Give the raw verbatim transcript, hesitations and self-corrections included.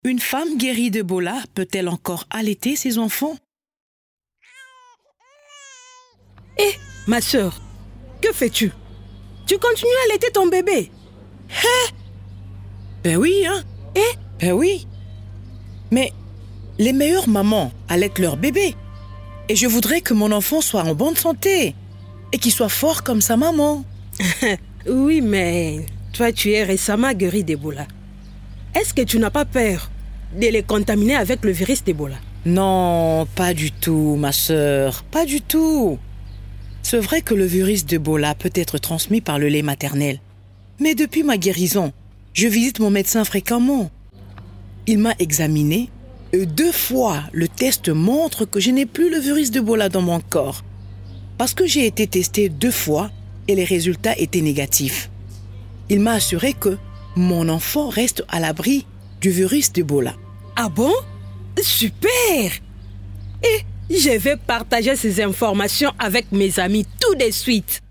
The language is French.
Une femme guérie d'Ebola peut-elle encore allaiter ses enfants? Hé, ma sœur, que fais-tu? Tu continues à allaiter ton bébé? Hé? Ben oui, hein? Eh? Ben oui. Mais les meilleures mamans allaitent leur bébé. Et je voudrais que mon enfant soit en bonne santé et qu'il soit fort comme sa maman. Oui, mais toi, tu es récemment guéri d'Ebola. Est-ce que tu n'as pas peur de les contaminer avec le virus d'Ebola? Non, pas du tout, ma sœur, pas du tout. C'est vrai que le virus d'Ebola peut être transmis par le lait maternel. Mais depuis ma guérison, je visite mon médecin fréquemment. Il m'a examiné et deux fois le test montre que je n'ai plus le virus d'Ebola dans mon corps. Parce que j'ai été testée deux fois et les résultats étaient négatifs. Il m'a assuré que mon enfant reste à l'abri du virus d'Ebola. Ah bon? Super! Et je vais partager ces informations avec mes amis tout de suite.